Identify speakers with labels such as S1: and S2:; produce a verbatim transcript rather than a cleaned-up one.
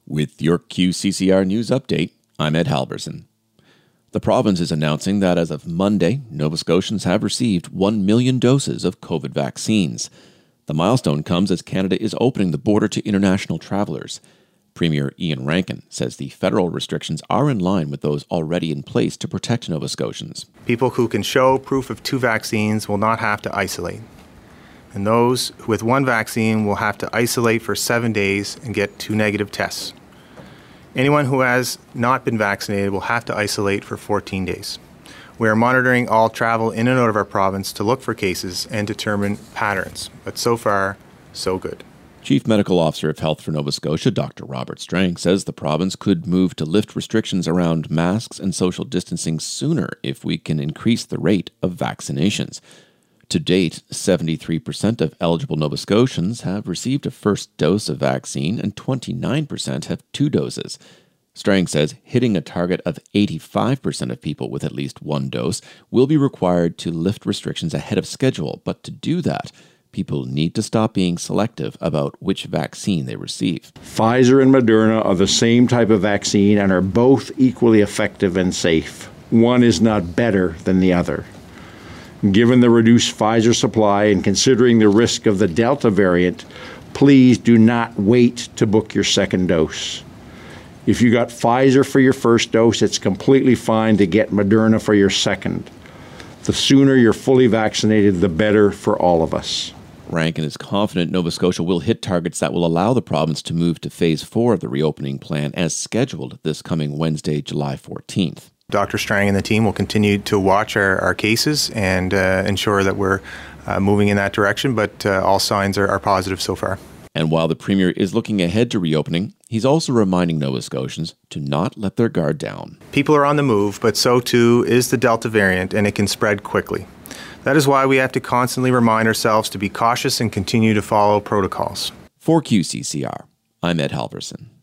S1: With your Q C C R News Update, I'm Ed Halverson. The province is announcing that as of Monday, Nova Scotians have received one million doses of COVID vaccines. The milestone comes as Canada is opening the border to international travelers. Premier Ian Rankin says the federal restrictions are in line with those already in place to protect Nova Scotians.
S2: People who can show proof of two vaccines will not have to isolate. And those with one vaccine will have to isolate for seven days and get two negative tests. Anyone who has not been vaccinated will have to isolate for fourteen days. We are monitoring all travel in and out of our province to look for cases and determine patterns. But so far, so good.
S1: Chief Medical Officer of Health for Nova Scotia, Doctor Robert Strang, says the province could move to lift restrictions around masks and social distancing sooner if we can increase the rate of vaccinations. To date, seventy-three percent of eligible Nova Scotians have received a first dose of vaccine and twenty-nine percent have two doses. Strang says hitting a target of eighty-five percent of people with at least one dose will be required to lift restrictions ahead of schedule, but to do that, people need to stop being selective about which vaccine they receive.
S3: Pfizer and Moderna are the same type of vaccine and are both equally effective and safe. One is not better than the other. Given the reduced Pfizer supply and considering the risk of the Delta variant, please do not wait to book your second dose. If you got Pfizer for your first dose, it's completely fine to get Moderna for your second. The sooner you're fully vaccinated, the better for all of us.
S1: Rankin is confident Nova Scotia will hit targets that will allow the province to move to phase four of the reopening plan as scheduled this coming Wednesday, July fourteenth.
S2: Doctor Strang and the team will continue to watch our, our cases and uh, ensure that we're uh, moving in that direction, but uh, all signs are, are positive so far.
S1: And while the Premier is looking ahead to reopening, he's also reminding Nova Scotians to not let their guard down.
S2: People are on the move, but so too is the Delta variant, and it can spread quickly. That is why we have to constantly remind ourselves to be cautious and continue to follow protocols.
S1: For Q C C R, I'm Ed Halverson.